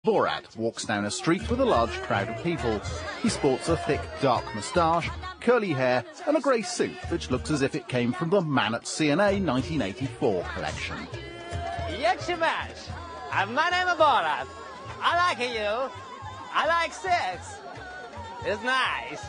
Borat walks down a street with a large crowd of people. He sports a thick, dark moustache, curly hair and a grey suit which looks as if it came from the Man at CNA 1984 collection. Yakshimash, my name is Borat. I like you. I like sex. It's nice.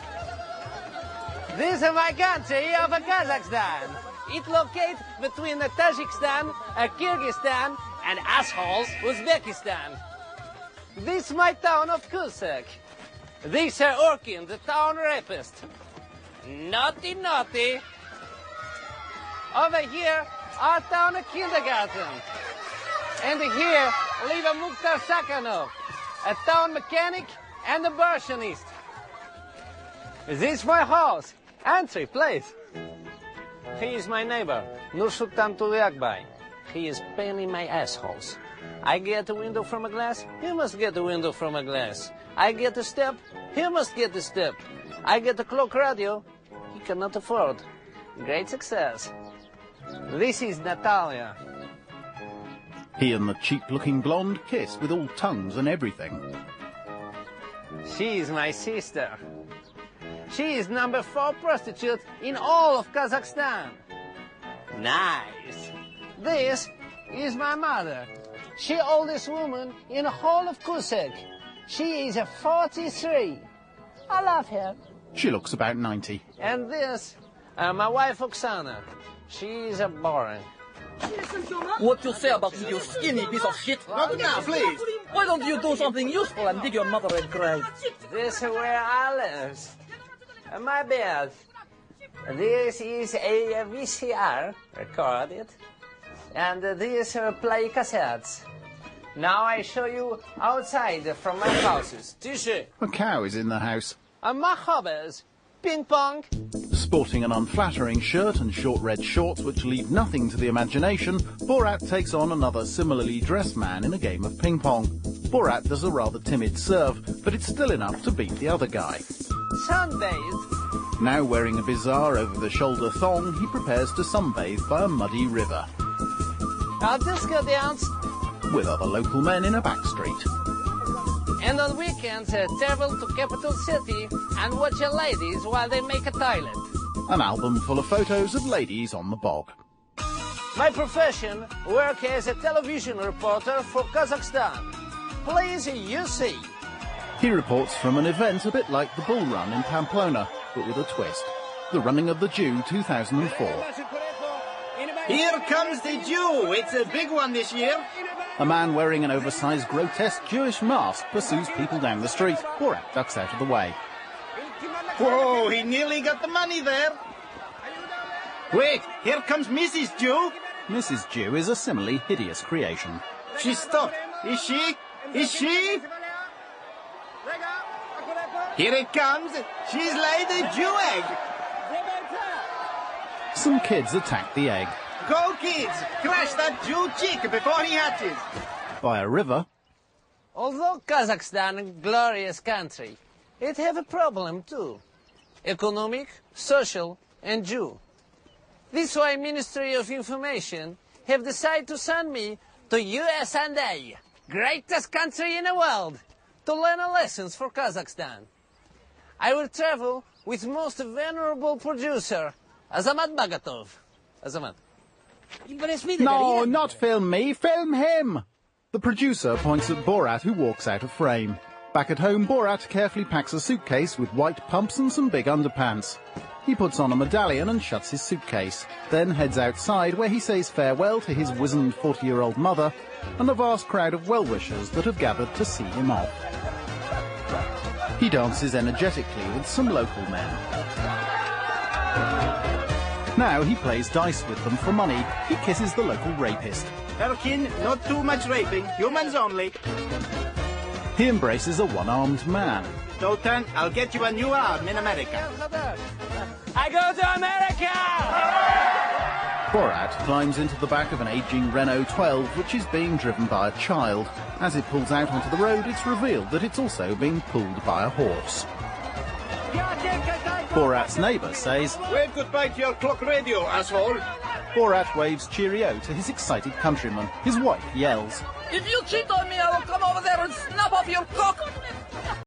This is my country of Kazakhstan. It locates between Tajikistan, Kyrgyzstan and assholes Uzbekistan. This is my town of Kusak. This is Orkin, the town rapist. Naughty, naughty. Over here, our town of kindergarten. And here, live Mukhtar Sakhanov, a town mechanic and a abortionist. This is my house. Entry, please. He is my neighbor, Nursultan Tuliakbay. He is paining my assholes. I get a window from a glass, he must get a window from a glass. I get a step, he must get a step. I get a clock radio, he cannot afford. Great success. This is Natalia. He and the cheap-looking blonde kiss with all tongues and everything. She is my sister. She is number 4 prostitute in all of Kazakhstan. Nice. This is my mother. She oldest woman in the whole of Kusak. She is a 43. I love her. She looks about 90. And this, my wife Oksana. She is a boring. What you say about me, you skinny piece of shit? Not now, please. Why don't you do something useful and dig your mother a grave? This is where I live. My bed. This is a VCR, recorded. And these are play cassettes. Now I show you outside from my houses. Tisha. A cow is in the house. My hobbies. Ping pong. Sporting an unflattering shirt and short red shorts which leave nothing to the imagination, Borat takes on another similarly dressed man in a game of ping pong. Borat does a rather timid serve, but it's still enough to beat the other guy. Sunbathed. Now wearing a bizarre over-the-shoulder thong, he prepares to sunbathe by a muddy river. I'll disco dance. With other local men in a back street. And on weekends, travel to capital city and watch your ladies while they make a toilet. An album full of photos of ladies on the bog. My profession, work as a television reporter for Kazakhstan. Please, you see. He reports from an event a bit like the Bull Run in Pamplona, but with a twist. The Running of the Jew 2004. Here comes the Jew. It's a big one this year. A man wearing an oversized, grotesque Jewish mask pursues people down the street. Borat ducks out of the way. Whoa, he nearly got the money there. Wait, here comes Mrs. Jew. Mrs. Jew is a similarly hideous creation. She stopped. Is she? Is she? Here it comes. She's laid a Jew egg. Some kids attack the egg. Go, kids! Crash that Jew chick before he hatches! By a river. Although Kazakhstan a glorious country, it have a problem too. Economic, social and Jew. This is why Ministry of Information have decided to send me to USA, greatest country in the world, to learn lessons for Kazakhstan. I will travel with most venerable producer, Azamat Bagatov. Azamat. No, not film me, film him! The producer points at Borat, who walks out of frame. Back at home, Borat carefully packs a suitcase with white pumps and some big underpants. He puts on a medallion and shuts his suitcase, then heads outside where he says farewell to his wizened 40-year-old mother and a vast crowd of well-wishers that have gathered to see him off. He dances energetically with some local men. Now he plays dice with them for money. He kisses the local rapist. Erkin, not too much raping. Humans only. He embraces a one-armed man. Dotan, I'll get you a new arm in America. I go to America! Borat climbs into the back of an aging Renault 12 which is being driven by a child. As it pulls out onto the road, it's revealed that it's also being pulled by a horse. Borat's neighbour says, Wave goodbye to your clock radio, asshole. Borat waves cheerio to his excited countrymen. His wife yells, If you cheat on me, I will come over there and snap off your cock.